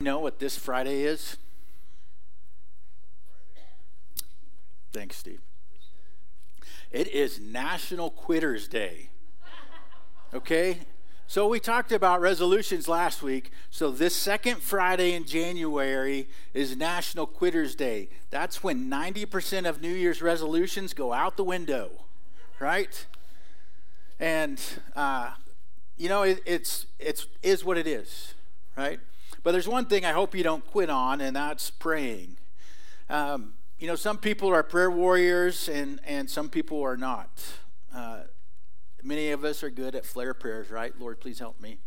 know what this Friday is? Thanks, Steve. It is National Quitters Day. Okay? So we talked about resolutions last week. So this second Friday in January is National Quitters Day. That's when 90% of New Year's resolutions go out the window, right? And, it is what it is, right? But there's one thing I hope you don't quit on, and that's praying. Some people are prayer warriors, and some people are not. Many of us are good at flare prayers, right? Lord, please help me.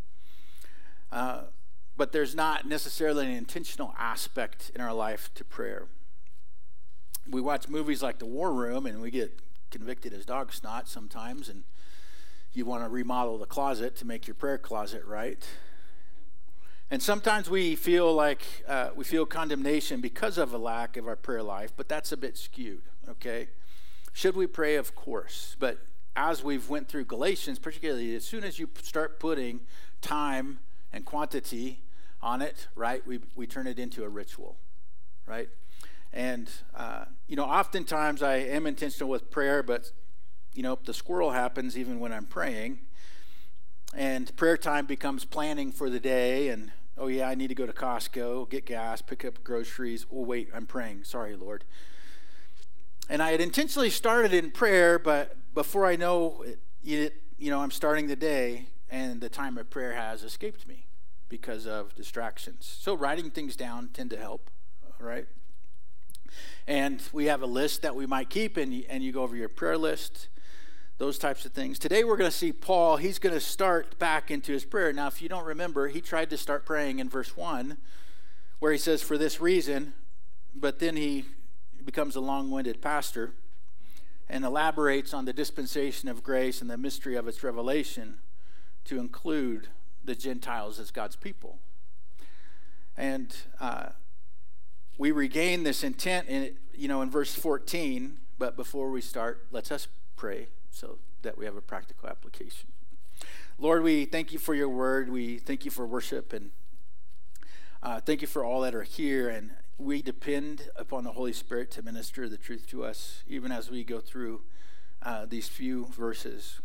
But there's not necessarily an intentional aspect in our life to prayer. We watch movies like The War Room, and we get convicted as dog snot sometimes, and you want to remodel the closet to make your prayer closet right. And sometimes we feel like we feel condemnation because of a lack of our prayer life, but that's a bit skewed, okay? Should we pray? Of course. But as we've went through Galatians, particularly as soon as you start putting time and quantity on it, right, we turn it into a ritual, right? And, oftentimes I am intentional with prayer, but, the squirrel happens even when I'm praying. And prayer time becomes planning for the day, and oh yeah, I need to go to Costco, get gas, pick up groceries. Oh wait, I'm praying. Sorry, Lord. And I had intentionally started in prayer, but before I know it, I'm starting the day, and the time of prayer has escaped me because of distractions. So writing things down tend to help, all right? And we have a list that we might keep, and you go over your prayer list, those types of things. Today we're going to see Paul. He's going to start back into his prayer. Now, if you don't remember, he tried to start praying in verse 1, where he says, for this reason, but then he becomes a long-winded pastor and elaborates on the dispensation of grace and the mystery of its revelation to include the Gentiles as God's people. And we regain this intent in verse 14, but before we start, let's us pray so that we have a practical application. Lord, we thank you for your word. We thank you for worship, and thank you for all that are here. And we depend upon the Holy Spirit to minister the truth to us, even as we go through these few verses.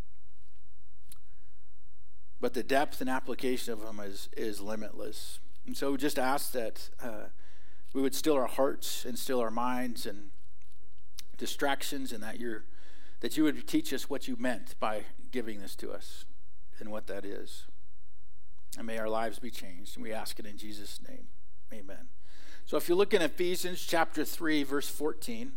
But the depth and application of them is limitless. And so we just ask that we would still our hearts and still our minds and distractions, and that you would teach us what you meant by giving this to us and what that is. And may our lives be changed. And we ask it in Jesus' name. Amen. So if you look in Ephesians chapter 3, verse 14.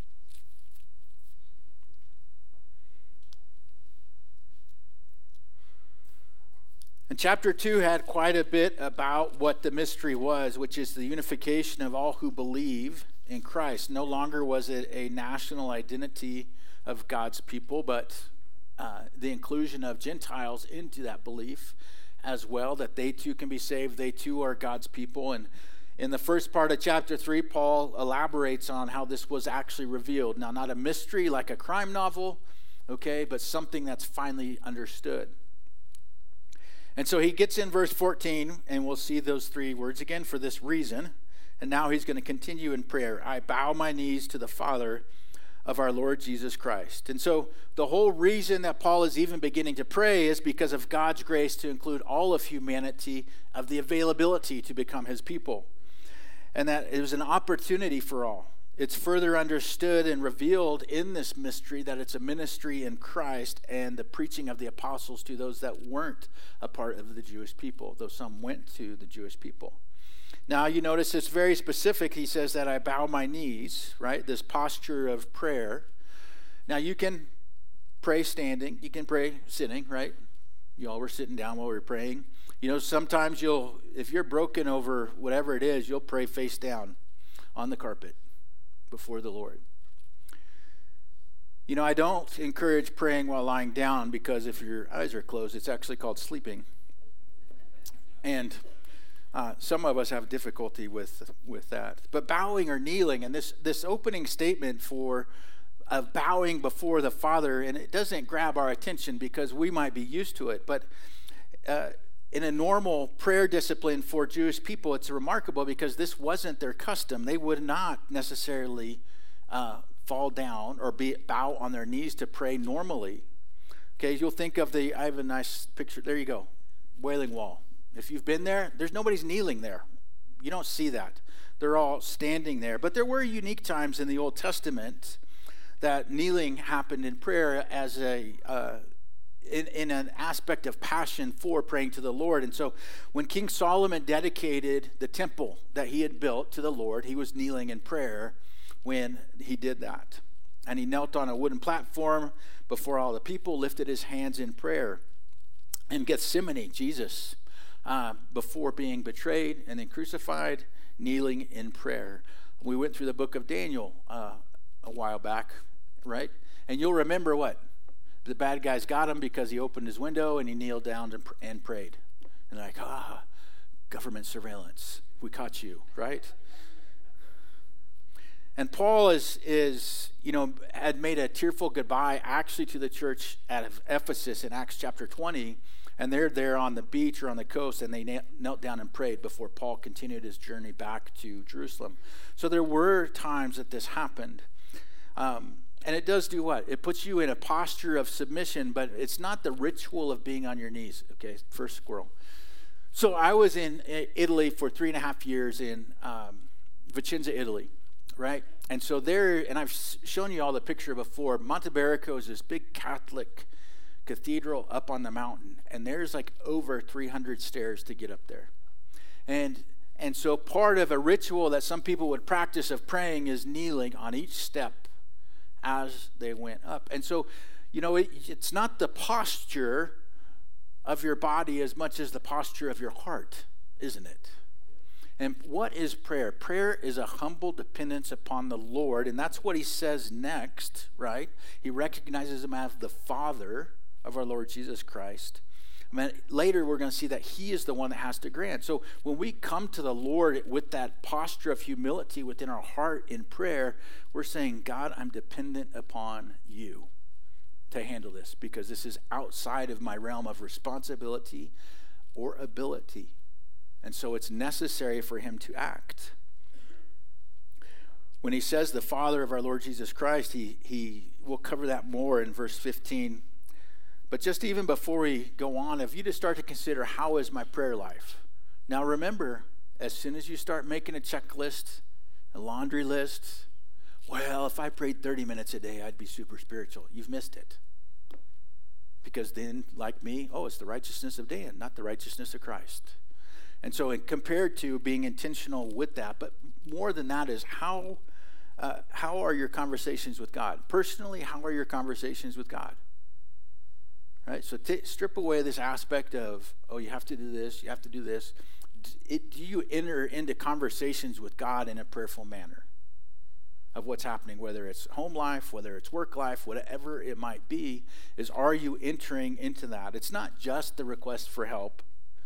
And chapter 2 had quite a bit about what the mystery was, which is the unification of all who believe in Christ. No longer was it a national identity of God's people, but the inclusion of Gentiles into that belief as well, that they too can be saved. They too are God's people. And in the first part of chapter 3, Paul elaborates on how this was actually revealed. Now, not a mystery like a crime novel, okay, but something that's finally understood. And so he gets in verse 14, and we'll see those three words again, for this reason. And now he's going to continue in prayer. I bow my knees to the Father of our Lord Jesus Christ. And so the whole reason that Paul is even beginning to pray is because of God's grace to include all of humanity, of the availability to become his people. And that it was an opportunity for all. It's further understood and revealed in this mystery that it's a ministry in Christ and the preaching of the apostles to those that weren't a part of the Jewish people, though some went to the Jewish people. Now, you notice it's very specific. He says that I bow my knees, right? This posture of prayer. Now, you can pray standing. You can pray sitting, right? You all were sitting down while we were praying. Sometimes if you're broken over whatever it is, you'll pray face down on the carpet before the Lord. I don't encourage praying while lying down, because if your eyes are closed, it's actually called sleeping. And some of us have difficulty with that. But bowing or kneeling, and this opening statement of bowing before the Father, and it doesn't grab our attention because we might be used to it, but in a normal prayer discipline for Jewish people, it's remarkable because this wasn't their custom. They would not necessarily fall down or bow on their knees to pray normally. Okay, you'll think of I have a nice picture. There you go, Wailing Wall. If you've been there, nobody's kneeling there. You don't see that. They're all standing there. But there were unique times in the Old Testament that kneeling happened in prayer as in an aspect of passion for praying to the Lord. And so when King Solomon dedicated the temple that he had built to the Lord, he was kneeling in prayer when he did that. And he knelt on a wooden platform before all the people, lifted his hands in prayer. In Gethsemane, Jesus, before being betrayed and then crucified, kneeling in prayer. We went through the book of Daniel a while back, right? And you'll remember what? The bad guys got him because he opened his window and he kneeled down and prayed. And they're like, government surveillance. We caught you, right? And Paul had made a tearful goodbye actually to the church at Ephesus in Acts chapter 20. And they're there on the beach or on the coast, and they knelt down and prayed before Paul continued his journey back to Jerusalem. So there were times that this happened. And it does do what? It puts you in a posture of submission, but it's not the ritual of being on your knees. Okay, first squirrel. So I was in Italy for 3.5 years in Vicenza, Italy, right? And so there, and I've shown you all the picture before, Monte Berico is this big Catholic cathedral up on the mountain, and there's like over 300 stairs to get up there. And so part of a ritual that some people would practice of praying is kneeling on each step as they went up. And so, it's not the posture of your body as much as the posture of your heart, isn't it? And what is prayer? Prayer is a humble dependence upon the Lord, and that's what he says next, right? He recognizes him as the Father of our Lord Jesus Christ. Later we're going to see that he is the one that has to grant. So when we come to the Lord with that posture of humility within our heart in prayer, we're saying, God, I'm dependent upon you to handle this because this is outside of my realm of responsibility or ability. And so it's necessary for him to act. When he says the Father of our Lord Jesus Christ, he will cover that more in verse 15. But just even before we go on, if you just start to consider, how is my prayer life? Now remember, as soon as you start making a checklist, a laundry list, well, if I prayed 30 minutes a day, I'd be super spiritual. You've missed it. Because then, like me, it's the righteousness of Dan, not the righteousness of Christ. And so compared to being intentional with that, but more than that is how are your conversations with God? Personally, how are your conversations with God? Right, so strip away this aspect of, you have to do this, you have to do this. Do you enter into conversations with God in a prayerful manner of what's happening, whether it's home life, whether it's work life, whatever it might be, are you entering into that? It's not just the request for help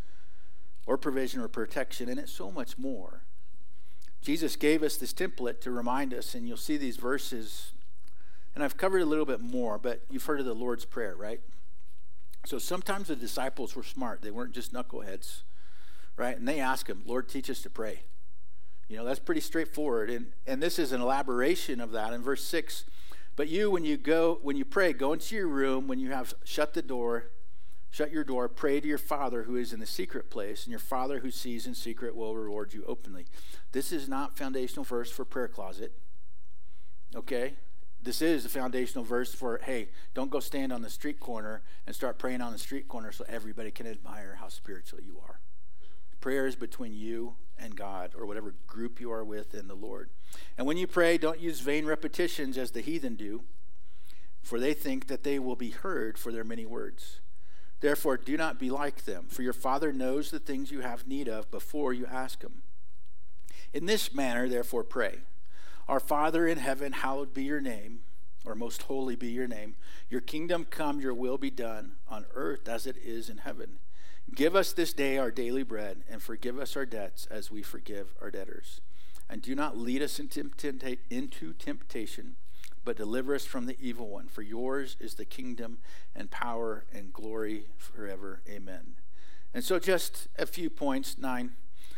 or provision or protection, and it's so much more. Jesus gave us this template to remind us, and you'll see these verses, and I've covered a little bit more, but you've heard of the Lord's Prayer, right? So sometimes the disciples were smart. They weren't just knuckleheads, right? And they asked him, Lord, teach us to pray. That's pretty straightforward. And this is an elaboration of that in verse 6. But when you pray, go into your room. When you have shut your door, pray to your Father who is in the secret place, and your Father who sees in secret will reward you openly. This is not foundational verse for prayer closet, okay? This is a foundational verse for, hey, don't go stand on the street corner and start praying on the street corner so everybody can admire how spiritual you are. Prayer is between you and God, or whatever group you are with in the Lord. And when you pray, don't use vain repetitions as the heathen do, for they think that they will be heard for their many words. Therefore, do not be like them, for your Father knows the things you have need of before you ask him. In this manner, therefore, pray. Our Father in heaven, hallowed be your name, or most holy be your name. Your kingdom come, your will be done on earth as it is in heaven. Give us this day our daily bread, and forgive us our debts as we forgive our debtors. And do not lead us into temptation, but deliver us from the evil one. For yours is the kingdom and power and glory forever. Amen. And so just a few points, 9.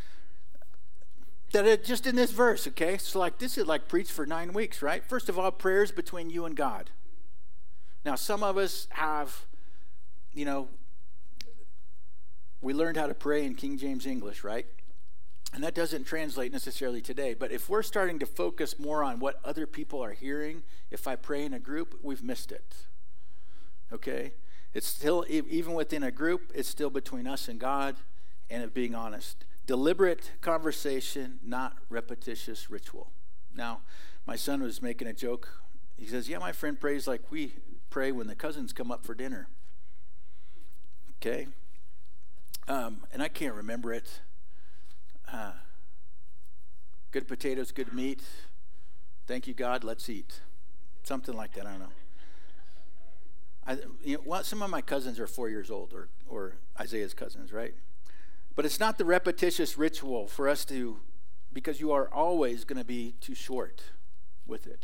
That it just in this verse, okay? So like this is like preached for 9 weeks, right? First of all, prayers between you and God. Now, some of us have, we learned how to pray in King James English, right? And that doesn't translate necessarily today. But if we're starting to focus more on what other people are hearing, if I pray in a group, we've missed it. Okay? It's still, even within a group, it's still between us and God, and of being honest. Deliberate conversation, not repetitious ritual. Now, my son was making a joke. He says, yeah, my friend prays like we pray when the cousins come up for dinner. Okay? And I can't remember it. Good potatoes, good meat. Thank you, God, let's eat. Something like that, I don't know. Some of my cousins are 4 years old, or Isaiah's cousins, right? But it's not the repetitious ritual for us to, because you are always going to be too short with it.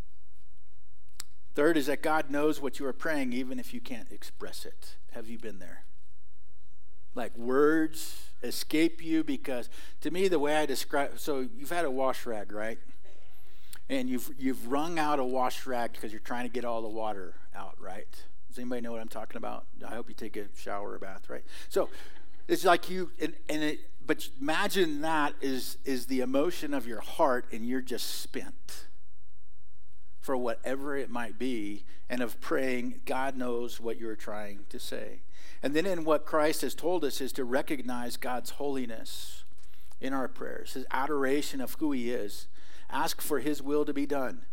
Third is that God knows what you are praying even if you can't express it. Have you been there? Like words escape you because, to me, the way I describe, so you've had a wash rag, right? And you've wrung out a wash rag because you're trying to get all the water out, right? Does anybody know what I'm talking about? I hope you take a shower or bath, right? So it's like but imagine that is the emotion of your heart, and you're just spent for whatever it might be, and of praying, God knows what you're trying to say. And then in what Christ has told us is to recognize God's holiness in our prayers, his adoration of who he is. Ask for his will to be done.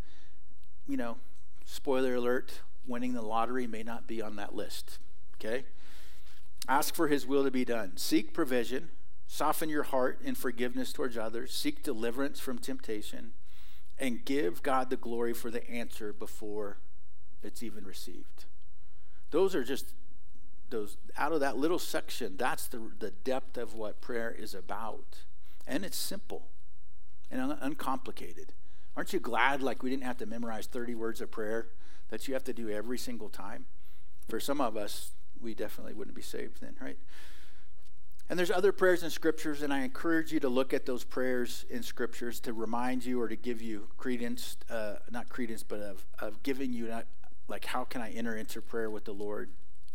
Spoiler alert, winning the lottery may not be on that list, okay? Ask for his will to be done. Seek provision. Soften your heart in forgiveness towards others. Seek deliverance from temptation. And give God the glory for the answer before it's even received. Those are just those out of that little section. That's the depth of what prayer is about. And it's simple and uncomplicated. Aren't you glad we didn't have to memorize 30 words of prayer that you have to do every single time? For some of us, we definitely wouldn't be saved then, right? And there's other prayers in scriptures, and I encourage you to look at those prayers in scriptures to remind you or to give you credence, not credence, but of giving you, how can I enter into prayer with the Lord?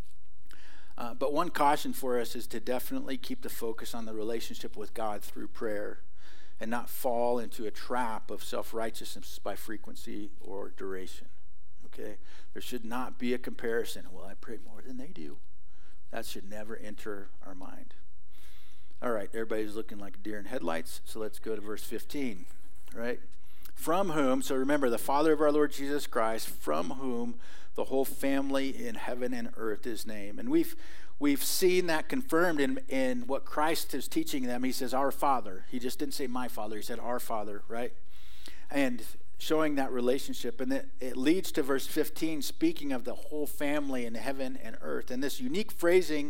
But one caution for us is to definitely keep the focus on the relationship with God through prayer and not fall into a trap of self-righteousness by frequency or duration, okay? There should not be a comparison. Well, I pray more than they do. That should never enter our mind. All right, everybody's looking like a deer in headlights, so let's go to verse 15, right? From whom, so remember, the Father of our Lord Jesus Christ, from whom the whole family in heaven and earth is named. And we've seen that confirmed in what Christ is teaching them. He says, our Father. He just didn't say my Father. He said our Father, right? And showing that relationship. And it leads to verse 15, speaking of the whole family in heaven and earth. And this unique phrasing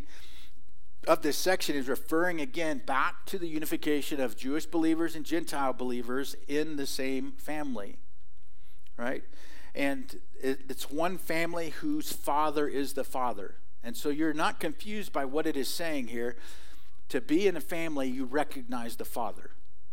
of this section is referring again back to the unification of Jewish believers and Gentile believers in the same family, right? And it's one family whose father is the Father. And so you're not confused by what it is saying here. To be in a family, you recognize the Father.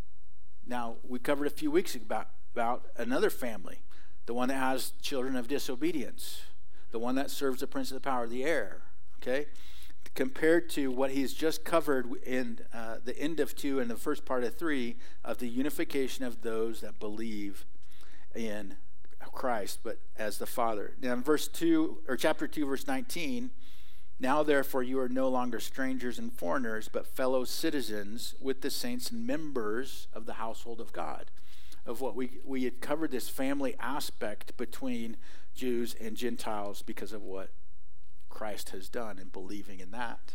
Now, we covered a few weeks about another family, the one that has children of disobedience, the one that serves the prince of the power of the air, okay? Compared to what he's just covered in the end of 2 and the first part of 3 of the unification of those that believe in Christ, but as the Father. Now in chapter 2, verse 19, now therefore you are no longer strangers and foreigners, but fellow citizens with the saints and members of the household of God. Of what we had covered this family aspect between Jews and Gentiles because of what Christ has done and believing in that.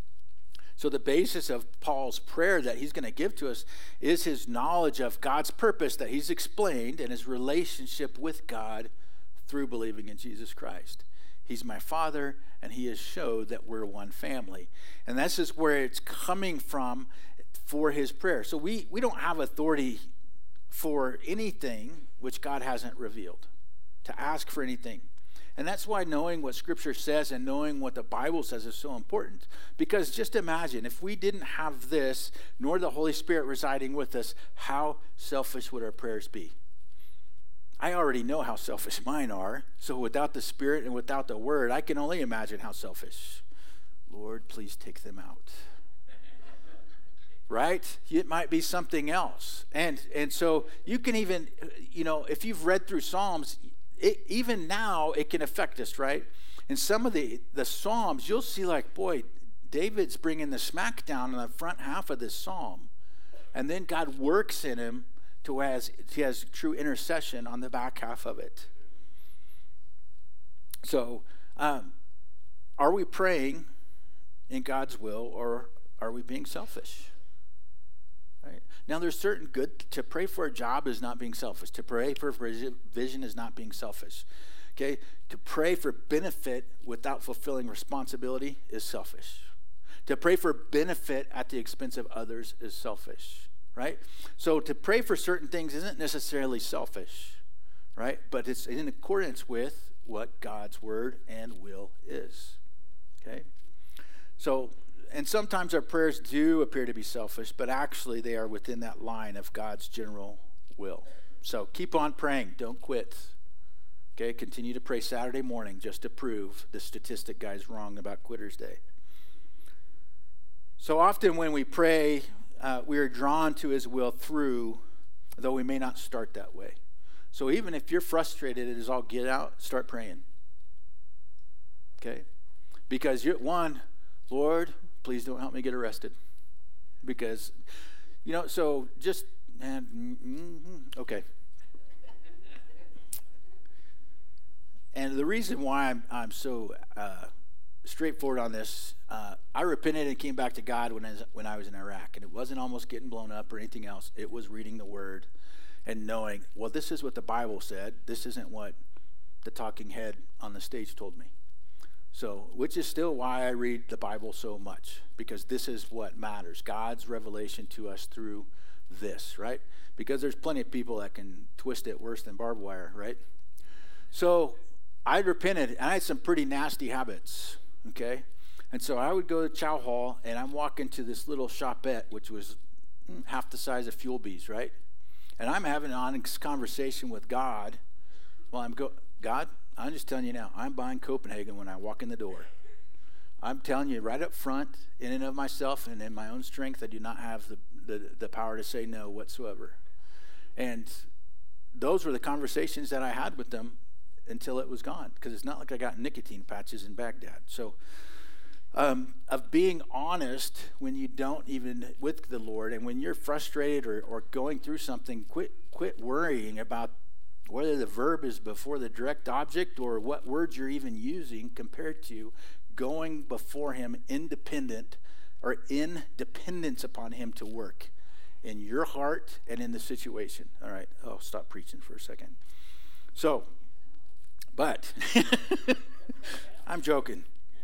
So the basis of Paul's prayer that he's going to give to us is his knowledge of God's purpose that he's explained and his relationship with God through believing in Jesus Christ. He's my Father, and he has showed that we're one family. And this is where it's coming from for his prayer. So we don't have authority for anything which God hasn't revealed, to ask for anything. And that's why knowing what Scripture says and knowing what the Bible says is so important. Because just imagine, if we didn't have this, nor the Holy Spirit residing with us, how selfish would our prayers be? I already know how selfish mine are. So without the Spirit and without the Word, I can only imagine how selfish. Lord, please take them out. Right? It might be something else. And so you can even, if you've read through Psalms, even now it can affect us, right? In some of the Psalms, you'll see like, boy, David's bringing the smack down in the front half of this psalm. And then God works in him to as he has true intercession on the back half of it. So are we praying in God's will, or are we being selfish? Right? Now, there's certain good. To pray for a job is not being selfish. To pray for vision is not being selfish. Okay? To pray for benefit without fulfilling responsibility is selfish. To pray for benefit at the expense of others is selfish. Right? So to pray for certain things isn't necessarily selfish. Right? But it's in accordance with what God's word and will is. Okay? So, and sometimes our prayers do appear to be selfish, but actually they are within that line of God's general will. So keep on praying. Don't quit. Okay, continue to pray Saturday morning just to prove the statistic guy's wrong about Quitter's Day. So often when we pray, we are drawn to his will through, though we may not start that way. So even if you're frustrated, it is all get out, start praying. Okay? Because Lord, please don't help me get arrested. Because, so just, okay. And the reason why I'm so straightforward on this, I repented and came back to God when I was in Iraq. And it wasn't almost getting blown up or anything else. It was reading the Word and knowing, well, this is what the Bible said. This isn't what the talking head on the stage told me. So, which is still why I read the Bible so much, because this is what matters. God's revelation to us through this, right? Because there's plenty of people that can twist it worse than barbed wire, right? So, I repented, and I had some pretty nasty habits, okay? And so I would go to Chow Hall, and I'm walking to this little shopette, which was half the size of Fuel Bees, right? And I'm having an honest conversation with God while God, I'm just telling you now, I'm buying Copenhagen when I walk in the door. I'm telling you right up front, in and of myself and in my own strength, I do not have the power to say no whatsoever. And those were the conversations that I had with them until it was gone, because it's not like I got nicotine patches in Baghdad. So of being honest when you don't even with the Lord, and when you're frustrated or going through something, quit worrying about whether the verb is before the direct object or what words you're even using, compared to going before him in dependence upon him to work in your heart and in the situation. All right, I'll stop preaching for a second. So, but I'm joking.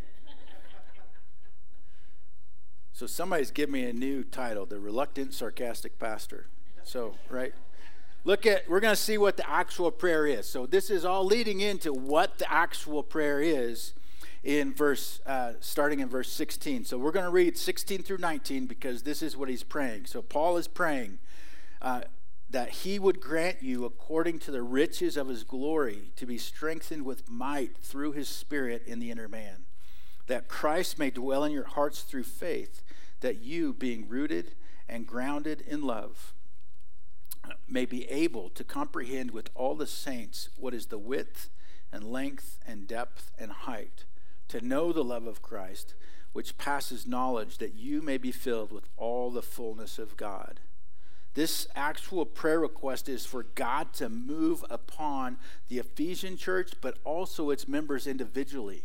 So somebody's given me a new title, the Reluctant Sarcastic Pastor. So, right? We're going to see what the actual prayer is. So this is all leading into what the actual prayer is in starting in verse 16. So we're going to read 16 through 19 because this is what he's praying. So Paul is praying that he would grant you, according to the riches of his glory, to be strengthened with might through his Spirit in the inner man, that Christ may dwell in your hearts through faith, that you, being rooted and grounded in love, may be able to comprehend with all the saints what is the width and length and depth and height, to know the love of Christ, which passes knowledge, that you may be filled with all the fullness of God. This actual prayer request is for God to move upon the Ephesian church, but also its members individually.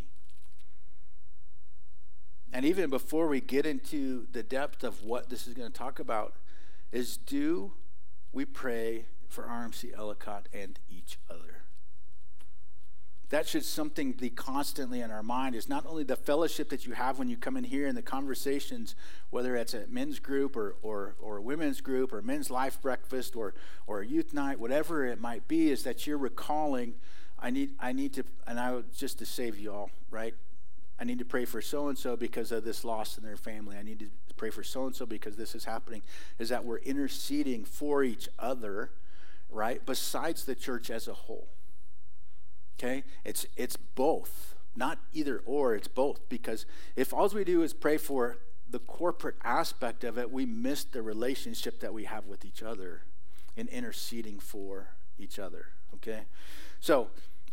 And even before we get into the depth of what this is going to talk about, we pray for RMC Ellicott and each other. That should something be constantly in our mind, is not only the fellowship that you have when you come in here and the conversations, whether it's a men's group or a women's group or men's life breakfast or a youth night, whatever it might be, is that you're recalling I need to, and just to save you all, right? I need to pray for so-and-so because of this loss in their family. I need to pray for so-and-so because this is happening, is that we're interceding for each other, right? Besides the church as a whole, okay? It's both, not either or, it's both. Because if all we do is pray for the corporate aspect of it, we miss the relationship that we have with each other in interceding for each other, okay? So,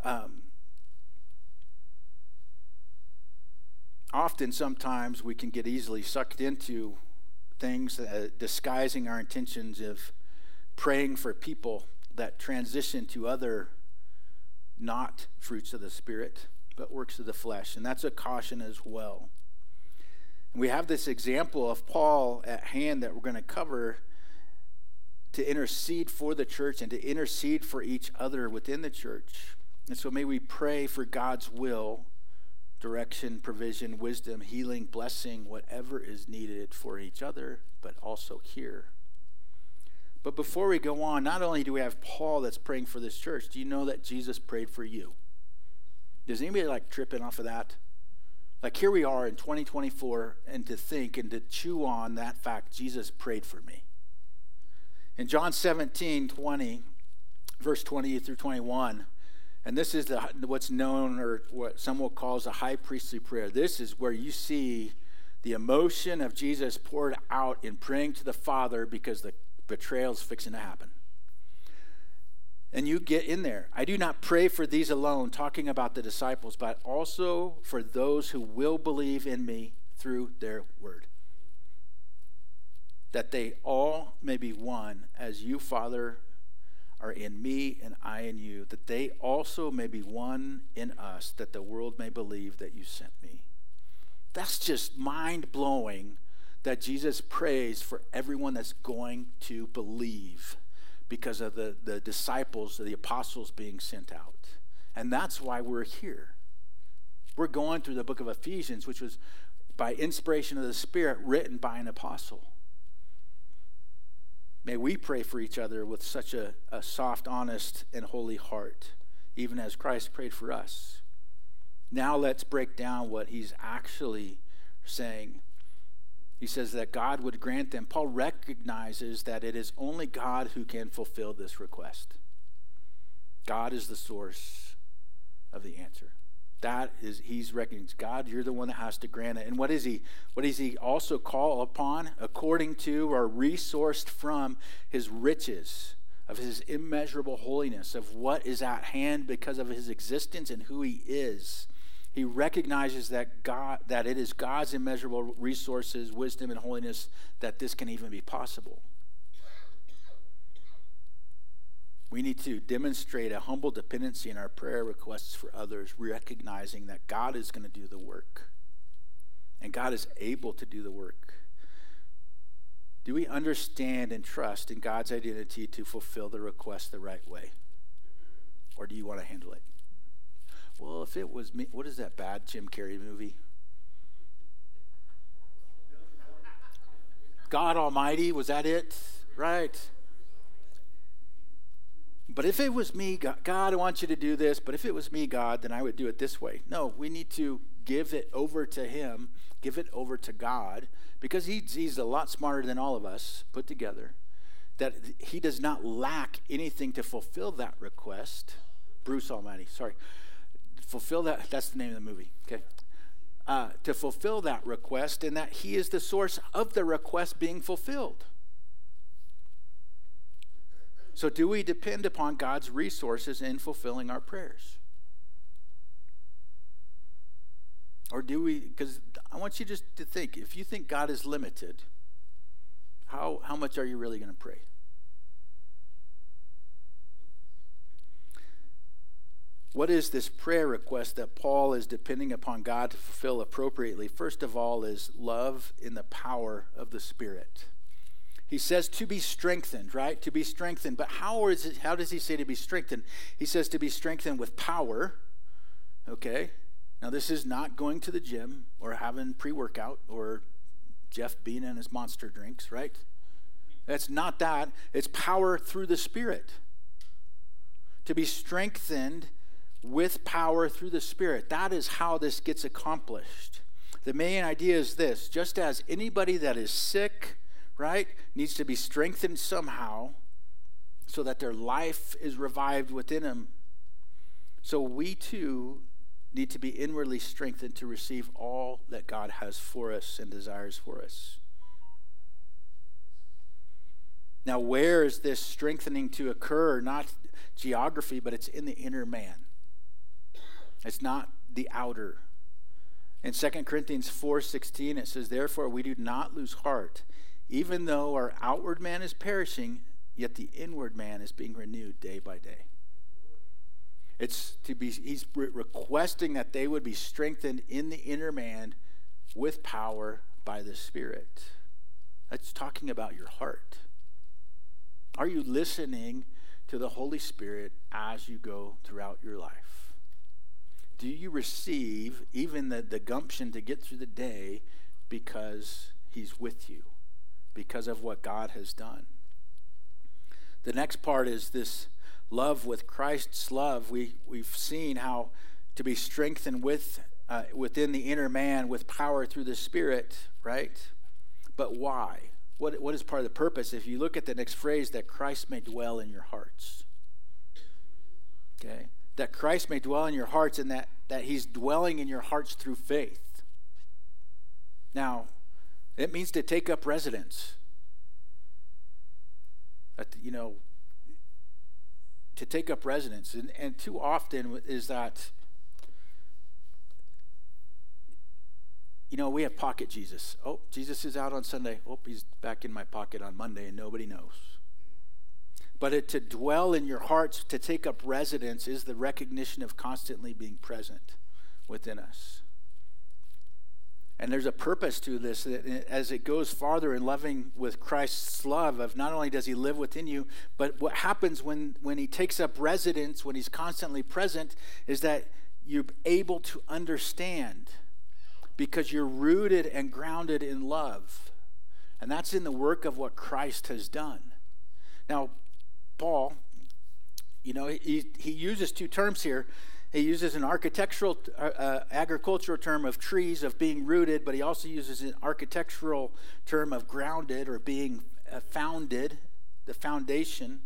often, sometimes, we can get easily sucked into things, disguising our intentions of praying for people that transition to other not fruits of the Spirit, but works of the flesh. And that's a caution as well. And we have this example of Paul at hand that we're going to cover to intercede for the church and to intercede for each other within the church. And so may we pray for God's will, direction, provision, wisdom, healing, blessing, whatever is needed for each other, but also here. But before we go on, not only do we have Paul that's praying for this church, do you know that Jesus prayed for you? Does anybody like tripping off of that? Like, here we are in 2024, and to think and to chew on that fact, Jesus prayed for me. In John 17:20, verse 20 through 21, and this is what's known, or what some will call a high priestly prayer. This is where you see the emotion of Jesus poured out in praying to the Father because the betrayal is fixing to happen. And you get in there. I do not pray for these alone, talking about the disciples, but also for those who will believe in me through their word, that they all may be one, as you, Father, are in me and I in you, that they also may be one in us, that the world may believe that you sent me. That's just mind-blowing that Jesus prays for everyone that's going to believe because of the disciples, the apostles being sent out. And that's why we're here. We're going through the book of Ephesians, which was by inspiration of the Spirit written by an apostle. May we pray for each other with such a soft, honest, and holy heart, even as Christ prayed for us. Now let's break down what he's actually saying. He says that God would grant them. Paul recognizes that it is only God who can fulfill this request. God is the source of the answer. He's recognized. God, you're the one that has to grant it. And what is he? What does he also call upon? According to, or resourced from, his riches, of his immeasurable holiness, of what is at hand because of his existence and who he is. He recognizes that it is God's immeasurable resources, wisdom, and holiness that this can even be possible. We need to demonstrate a humble dependency in our prayer requests for others, recognizing that God is going to do the work. And God is able to do the work. Do we understand and trust in God's identity to fulfill the request the right way? Or do you want to handle it? Well, if it was me, what is that bad Jim Carrey movie? God Almighty, was that it? Right. But if it was me, God, I want you to do this, but if it was me, God, then I would do it this way. No, we need to give it over to him, give it over to God, because he's a lot smarter than all of us put together, that he does not lack anything to fulfill that request. Bruce Almighty, sorry. Fulfill that, that's the name of the movie, okay? To fulfill that request, and that he is the source of the request being fulfilled. So do we depend upon God's resources in fulfilling our prayers? Or do we, because I want you just to think, if you think God is limited, how much are you really going to pray? What is this prayer request that Paul is depending upon God to fulfill appropriately? First of all is love in the power of the Spirit. He says to be strengthened, right? To be strengthened. But how does he say to be strengthened? He says to be strengthened with power. Okay? Now this is not going to the gym or having pre-workout or Jeff Bean and his monster drinks, right? That's not that. It's power through the Spirit. To be strengthened with power through the Spirit. That is how this gets accomplished. The main idea is this: just as anybody that is sick, right, needs to be strengthened somehow so that their life is revived within them, so we too need to be inwardly strengthened to receive all that God has for us and desires for us. Now, where is this strengthening to occur? Not geography, but it's in the inner man. It's not the outer. In 2 Corinthians 4:16, it says, "Therefore we do not lose heart. Even though our outward man is perishing, yet the inward man is being renewed day by day." He's requesting that they would be strengthened in the inner man with power by the Spirit. That's talking about your heart. Are you listening to the Holy Spirit as you go throughout your life? Do you receive even the gumption to get through the day because he's with you, because of what God has done? The next part is this love with Christ's love. We've seen how to be strengthened within the inner man with power through the Spirit, right? But why? What is part of the purpose? If you look at the next phrase, that Christ may dwell in your hearts. Okay? That Christ may dwell in your hearts, and that he's dwelling in your hearts through faith. Now, it means to take up residence. To take up residence. And too often is that, we have pocket Jesus. Oh, Jesus is out on Sunday. Oh, he's back in my pocket on Monday, and nobody knows. But to dwell in your hearts, to take up residence, is the recognition of constantly being present within us. And there's a purpose to this, that as it goes farther in loving with Christ's love, of not only does he live within you, but what happens when he takes up residence, when he's constantly present, is that you're able to understand, because you're rooted and grounded in love. And that's in the work of what Christ has done. Now, Paul, he uses two terms here. He uses an agricultural term of trees, of being rooted, but he also uses an architectural term of grounded, or being founded, the foundation.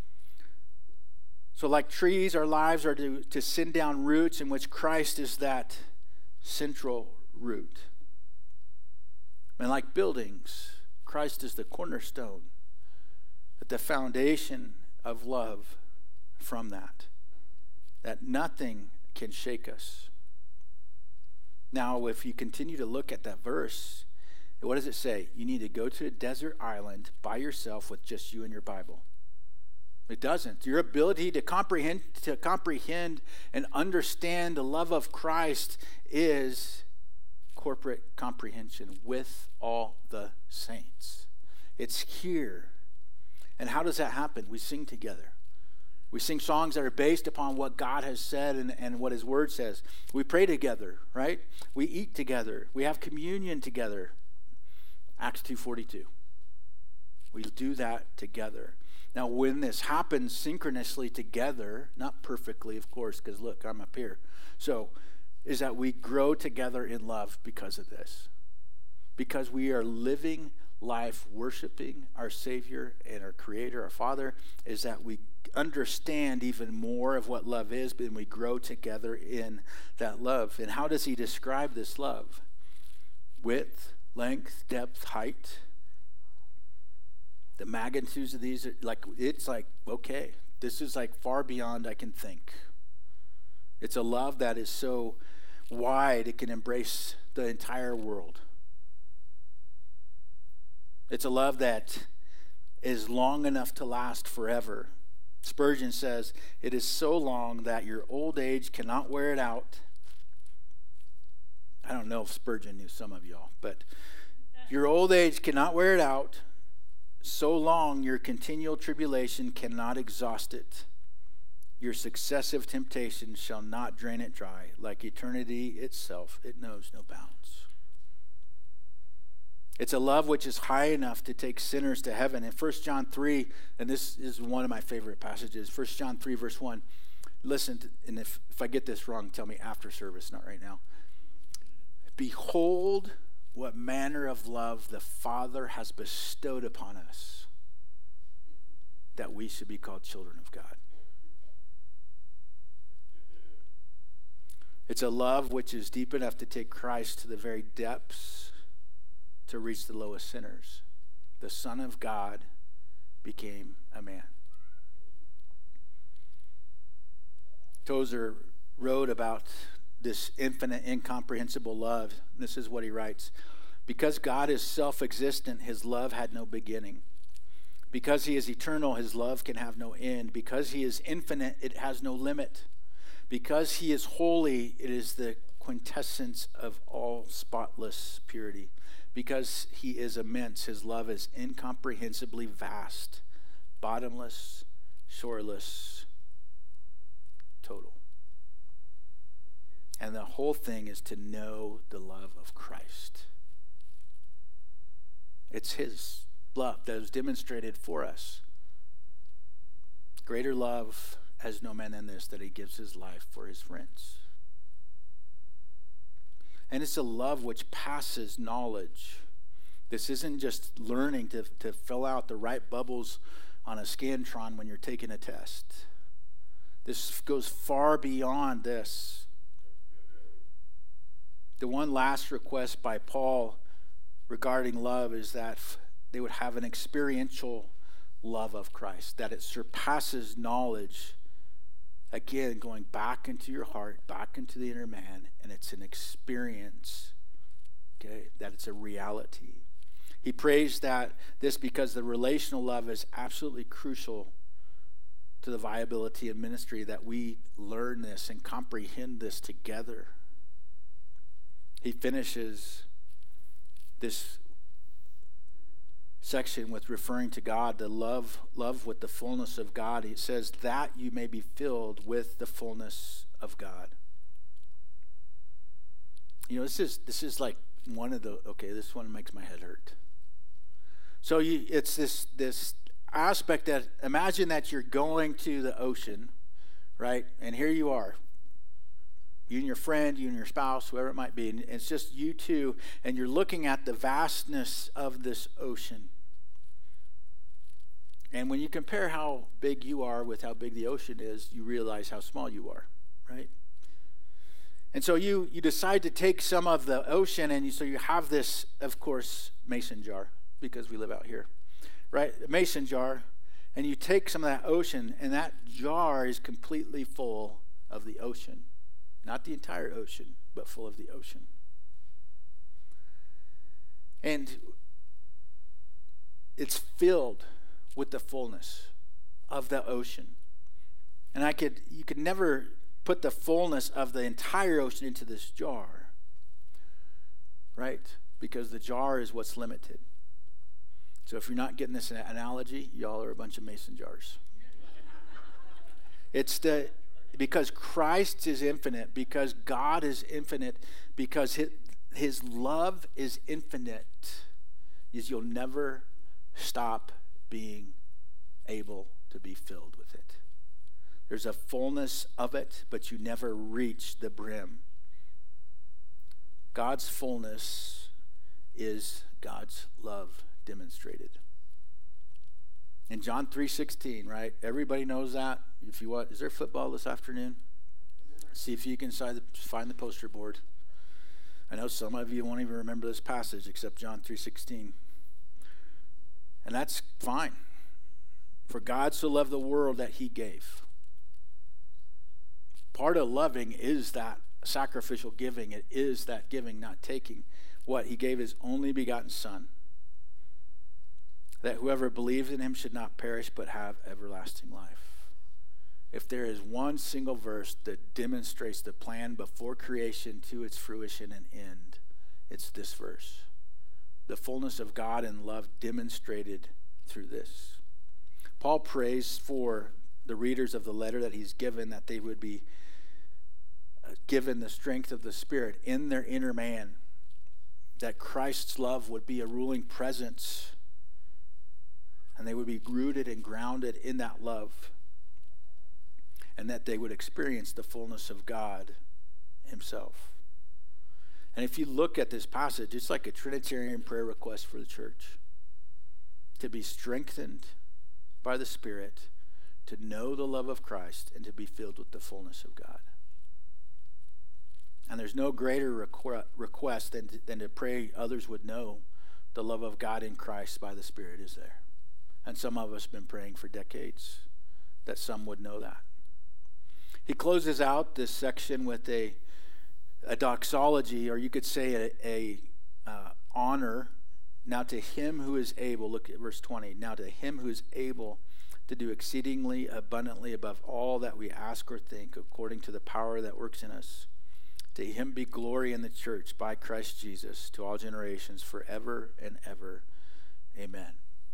So like trees, our lives are to send down roots in which Christ is that central root. And like buildings, Christ is the cornerstone, the foundation of love from that nothing can shake us. Now, if you continue to look at that verse, what does it say? You need to go to a desert island by yourself with just you and your Bible. It doesn't. Your ability to comprehend and understand the love of Christ is corporate comprehension with all the saints. It's here. And how does that happen? We sing together. We sing songs that are based upon what God has said and what his word says. We pray together, right? We eat together. We have communion together. Acts 2:42. We do that together. Now, when this happens synchronously together, not perfectly, of course, because look, I'm up here. So, is that we grow together in love because of this. Because we are living life worshiping our Savior and our Creator, our Father, is that we understand even more of what love is, and we grow together in that love. And how does he describe this love? Width, length, depth, height. The magnitudes of these, okay, this is like far beyond I can think. It's a love that is so wide it can embrace the entire world. It's a love that is long enough to last forever. Spurgeon says, it is so long that your old age cannot wear it out. I don't know if Spurgeon knew some of y'all, but your old age cannot wear it out. So long your continual tribulation cannot exhaust it. Your successive temptations shall not drain it dry. Like eternity itself, it knows no bounds. It's a love which is high enough to take sinners to heaven. In 1 John 3, and this is one of my favorite passages, 1 John 3 verse 1, Listen, and if I get this wrong, tell me after service, not right now. Behold what manner of love the Father has bestowed upon us, that we should be called children of God. It's a love which is deep enough to take Christ to the very depths to reach the lowest sinners. The Son of God became a man. Tozer wrote about this infinite, incomprehensible love. This is what he writes. Because God is self-existent, his love had no beginning. Because he is eternal, his love can have no end. Because he is infinite, it has no limit. Because he is holy, it is the quintessence of all spotless purity. Because he is immense, his love is incomprehensibly vast, bottomless, shoreless, total. And the whole thing is to know the love of Christ. It's his love that was demonstrated for us. Greater love has no man than this, that he gives his life for his friends. And it's a love which passes knowledge. This isn't just learning to fill out the right bubbles on a Scantron when you're taking a test. This goes far beyond this. The one last request by Paul regarding love is that they would have an experiential love of Christ, that it surpasses knowledge. Again, going back into your heart, back into the inner man, and it's an experience, okay, that it's a reality. He prays that this because the relational love is absolutely crucial to the viability of ministry, that we learn this and comprehend this together. He finishes this section with referring to God, the love with the fullness of God. He says that you may be filled with the fullness of God. You know, this is like one of the, okay, this one makes my head hurt. So it's this aspect that, imagine that you're going to the ocean, right? And here you are. You and your friend, you and your spouse, whoever it might be, and it's just you two, and you're looking at the vastness of this ocean. And when you compare how big you are with how big the ocean is, you realize how small you are, right? And so you decide to take some of the ocean, and so you have this, of course, mason jar, because we live out here, right? A mason jar, and you take some of that ocean, and that jar is completely full of the ocean. Not the entire ocean, but full of the ocean. And it's filled with the fullness of the ocean. And you could never put the fullness of the entire ocean into this jar, right? Because the jar is what's limited. So if you're not getting this analogy, y'all are a bunch of mason jars. Because Christ is infinite, because God is infinite, because his love is infinite, is you'll never stop being able to be filled with it. There's a fullness of it, but you never reach the brim. God's fullness is God's love demonstrated. In John 3:16, right? Everybody knows that. If you want, is there football this afternoon? See if you can find the poster board. I know some of you won't even remember this passage except John 3:16. And that's fine. For God so loved the world that he gave. Part of loving is that sacrificial giving. It is that giving, not taking. What? He gave his only begotten Son, that whoever believes in him should not perish but have everlasting life. If there is one single verse that demonstrates the plan before creation to its fruition and end, it's this verse. The fullness of God and love demonstrated through this. Paul prays for the readers of the letter that he's given, that they would be given the strength of the Spirit in their inner man, that Christ's love would be a ruling presence, and they would be rooted and grounded in that love. and that they would experience the fullness of God himself. And if you look at this passage, it's like a Trinitarian prayer request for the church. To be strengthened by the Spirit, to know the love of Christ, and to be filled with the fullness of God. And there's no greater request than to pray others would know the love of God in Christ by the Spirit, is there? And some of us have been praying for decades that some would know that. He closes out this section with a doxology, or you could say a honor. Now to him who is able, look at verse 20, now to him who is able to do exceedingly abundantly above all that we ask or think, according to the power that works in us. To him be glory in the church by Christ Jesus to all generations forever and ever. Amen.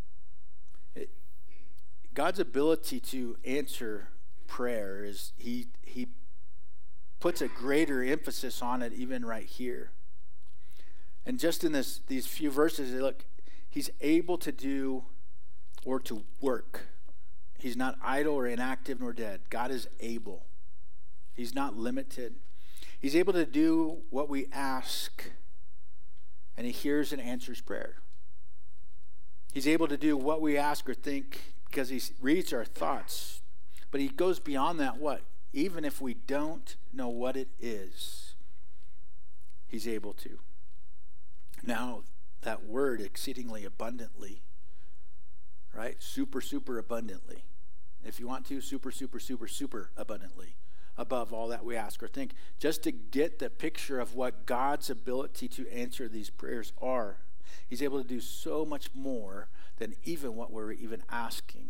God's ability to answer prayer is he puts a greater emphasis on it even right here. And just in these few verses, look, he's able to do or to work. He's not idle or inactive nor dead. God is able. He's not limited. He's able to do what we ask, and he hears and answers prayer. He's able to do what we ask or think because he reads our thoughts. But he goes beyond that, what? Even if we don't know what it is, he's able to. Now, that word exceedingly abundantly, right? Super, super abundantly. If you want to, super, super, super, super abundantly. Above all that we ask or think, just to get the picture of what God's ability to answer these prayers are. He's able to do so much more than even what we're even asking.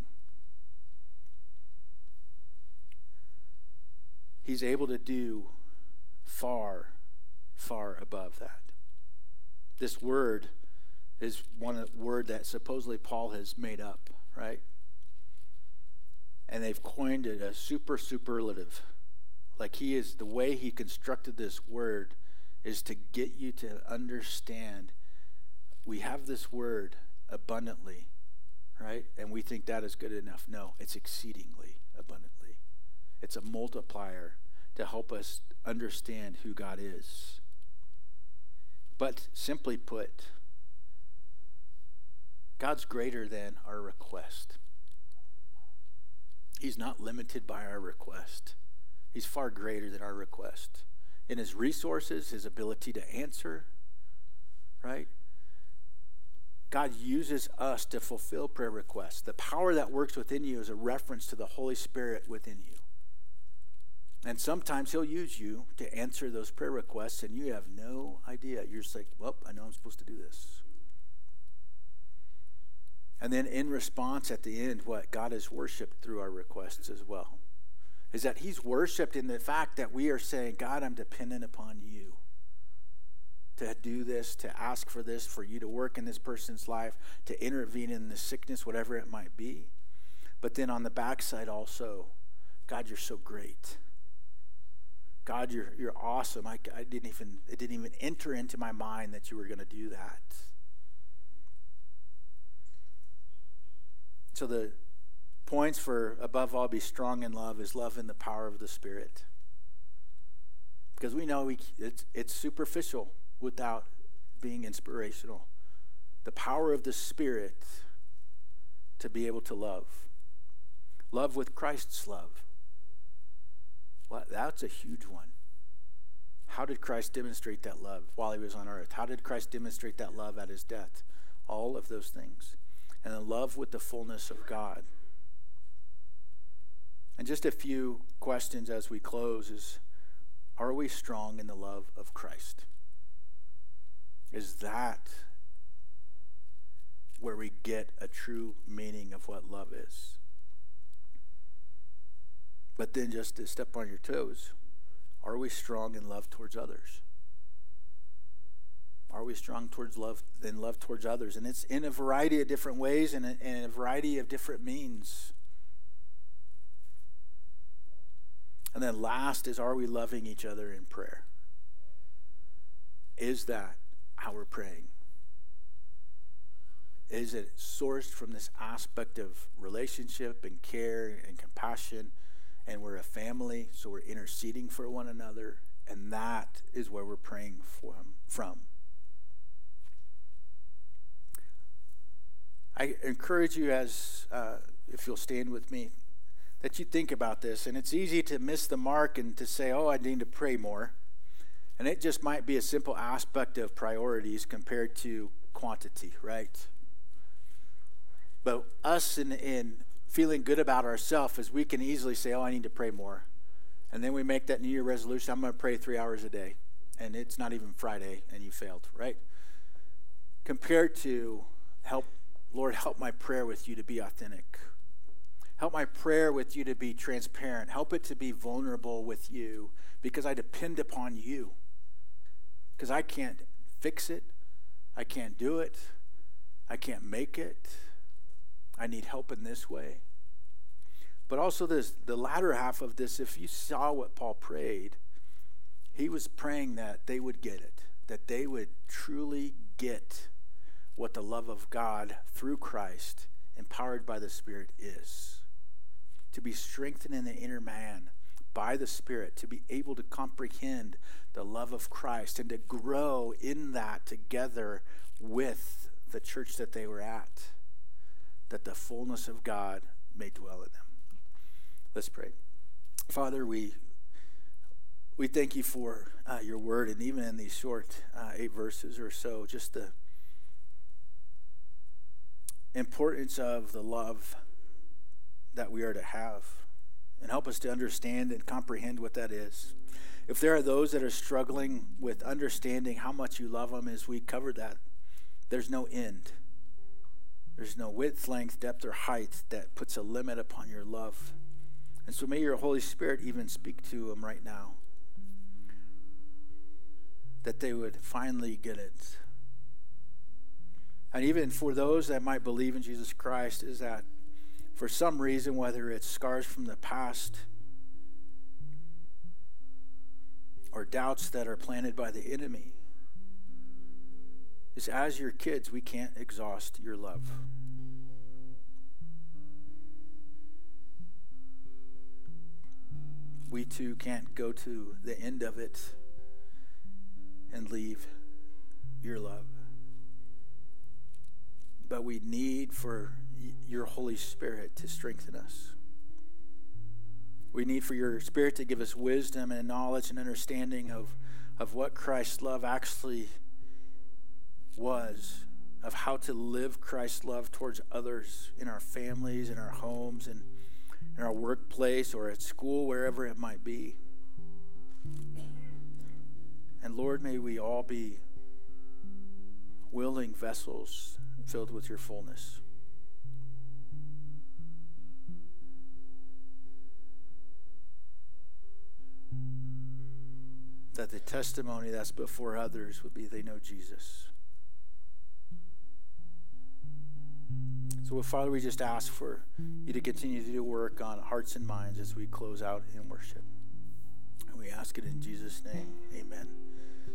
He's able to do far, far above that. This word is one word that supposedly Paul has made up, right? And they've coined it a superlative. Like the way he constructed this word is to get you to understand we have this word abundantly, right? And we think that is good enough. No, it's exceedingly abundantly. It's a multiplier to help us understand who God is. But simply put, God's greater than our request. He's not limited by our request. He's far greater than our request. In his resources, his ability to answer, right? God uses us to fulfill prayer requests. The power that works within you is a reference to the Holy Spirit within you. And sometimes he'll use you to answer those prayer requests, and you have no idea. You're just like, well, I know I'm supposed to do this. And then in response at the end, what? God is worshiped through our requests as well. Is that he's worshiped in the fact that we are saying, God, I'm dependent upon you to do this, to ask for this, for you to work in this person's life, to intervene in the sickness, whatever it might be. But then on the backside also, God, you're so great. God, you're awesome. It didn't even enter into my mind that you were going to do that. So the points for above all be strong in love is love in the power of the Spirit. Because we know it's superficial without being inspirational. The power of the Spirit to be able to love. Love with Christ's love. Well, that's a huge one. How did Christ demonstrate that love while he was on earth? How did Christ demonstrate that love at his death? All of those things. And then love with the fullness of God. And just a few questions as we close is, are we strong in the love of Christ? Is that where we get a true meaning of what love is? But then just to step on your toes, are we strong in love towards others? Are we strong towards love in love towards others? And it's in a variety of different ways and in a variety of different means. And then last is, are we loving each other in prayer? Is that how we're praying? Is it sourced from this aspect of relationship and care and compassion and we're a family, so we're interceding for one another, and that is where we're praying from. I encourage you, as if you'll stand with me, that you think about this. And it's easy to miss the mark and to say, oh, I need to pray more. And it just might be a simple aspect of priorities compared to quantity, right? But us in feeling good about ourselves is we can easily say, oh, I need to pray more. And then we make that New Year resolution, I'm going to pray 3 hours a day. And it's not even Friday and you failed, right? Compared to, Lord, help my prayer with you to be authentic. Help my prayer with you to be transparent. Help it to be vulnerable with you because I depend upon you. Because I can't fix it. I can't do it. I can't make it. I need help in this way. But also the latter half of this, if you saw what Paul prayed, he was praying that they would get it, that they would truly get what the love of God through Christ, empowered by the Spirit, is. To be strengthened in the inner man by the Spirit, to be able to comprehend the love of Christ and to grow in that together with the church that they were at, that the fullness of God may dwell in them. Let's pray. Father, we thank you for your word, and even in these short 8 verses or so, just the importance of the love that we are to have, and help us to understand and comprehend what that is. If there are those that are struggling with understanding how much you love them, as we covered that, there's no end. There's no width, length, depth, or height that puts a limit upon your love. And so may your Holy Spirit even speak to them right now, that they would finally get it. And even for those that might believe in Jesus Christ, is that for some reason, whether it's scars from the past or doubts that are planted by the enemy, is as your kids, we can't exhaust your love. We too can't go to the end of it and leave your love. But we need for your Holy Spirit to strengthen us. We need for your Spirit to give us wisdom and knowledge and understanding of what Christ's love actually was, of how to live Christ's love towards others in our families, in our homes, and in our workplace or at school, wherever it might be. And Lord, may we all be willing vessels filled with your fullness. That the testimony that's before others would be they know Jesus. So, Father, we just ask for you to continue to do work on hearts and minds as we close out in worship. And we ask it in Jesus' name. Amen.